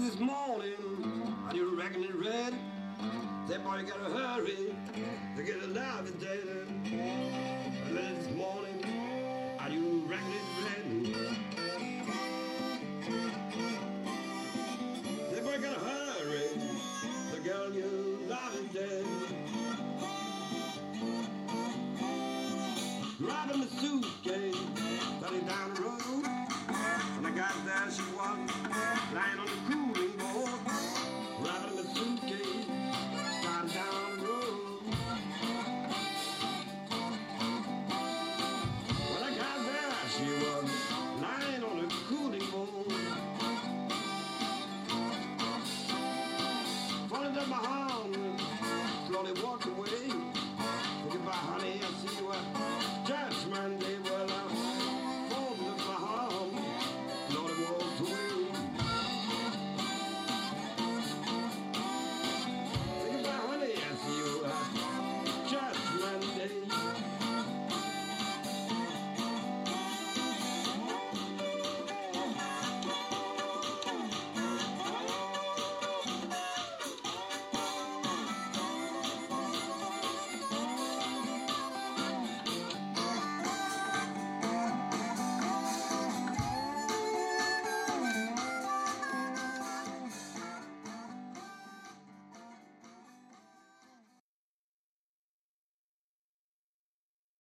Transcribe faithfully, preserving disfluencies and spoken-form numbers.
this morning, and you reckon it ready? That boy, you gotta hurry to get alive and dead. Early this morning, and you reckon it ready? That boy, you gotta hurry to get alive and dead. Driving the suitcase, running down the road. When I got there, she was lying on the cooling board.